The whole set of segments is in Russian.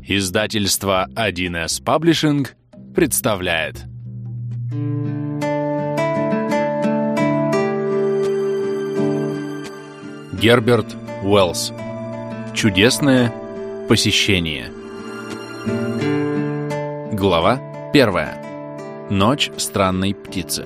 Издательство 1С Паблишинг представляет. Герберт Уэллс. Чудесное посещение. Глава 1. Ночь странной птицы.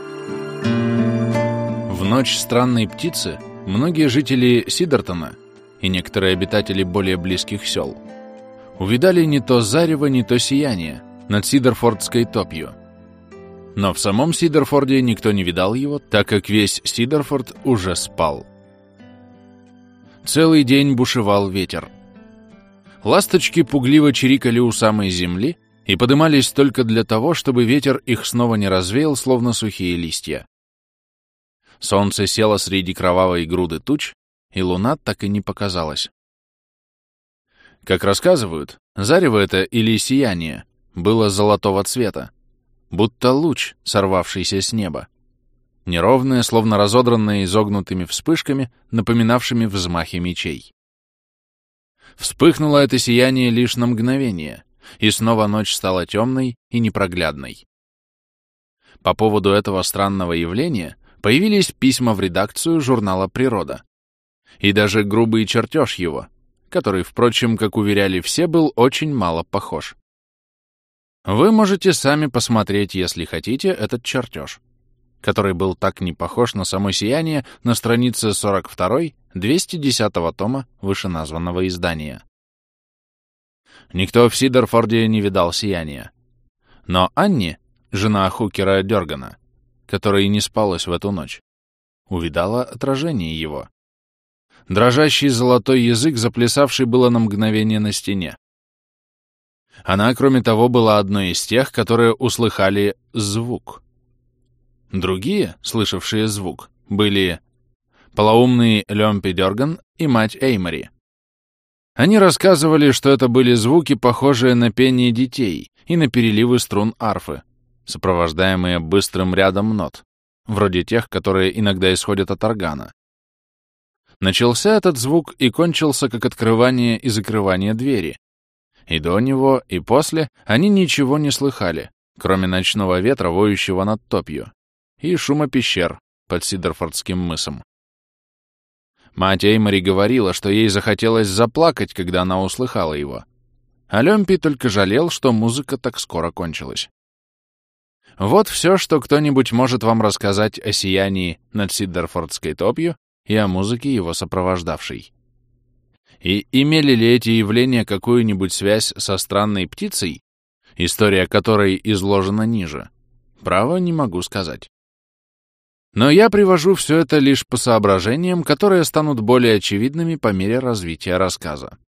В ночь странной птицы многие жители Сидертона и некоторые обитатели более близких сел увидали не то зарево, не то сияние над Сидерфордской топью. Но в самом Сидерфорде никто не видал его, так как весь Сидерфорд уже спал. Целый день бушевал ветер. Ласточки пугливо чирикали у самой земли и подымались только для того, чтобы ветер их снова не развеял, словно сухие листья. Солнце село среди кровавой груды туч, и луна так и не показалась. Как рассказывают, зарево это или сияние было золотого цвета, будто луч, сорвавшийся с неба. Неровное, словно разодранное изогнутыми вспышками, напоминавшими взмахи мечей. Вспыхнуло это сияние лишь на мгновение, и снова ночь стала темной и непроглядной. По поводу этого странного явления появились письма в редакцию журнала «Природа», и даже грубый чертеж его, который, впрочем, как уверяли все, был очень мало похож. Вы можете сами посмотреть, если хотите, этот чертеж, который был так не похож на само сияние на странице 42-й 210-го тома вышеназванного издания. Никто в Сидерфорде не видал сияния. Но Анни, жена Хукера Дёргана, которой не спалось в эту ночь, увидала отражение его. Дрожащий золотой язык, заплясавший было на мгновение на стене. Она, кроме того, была одной из тех, которые услыхали звук. Другие, слышавшие звук, были полоумный Лёмпи Дёрган и мать Эймори. Они рассказывали, что это были звуки, похожие на пение детей и на переливы струн арфы, сопровождаемые быстрым рядом нот, вроде тех, которые иногда исходят от органа. Начался этот звук и кончился как открывание и закрывание двери. И до него, и после они ничего не слыхали, кроме ночного ветра, воющего над топью, и шума пещер под Сидерфордским мысом. Мать Эймори говорила, что ей захотелось заплакать, когда она услыхала его. А Лёмпи только жалел, что музыка так скоро кончилась. Вот все, что кто-нибудь может вам рассказать о сиянии над Сидерфордской топью и о музыке, его сопровождавшей. И имели ли эти явления какую-нибудь связь со странной птицей, история которой изложена ниже, право не могу сказать. Но я привожу все это лишь по соображениям, которые станут более очевидными по мере развития рассказа.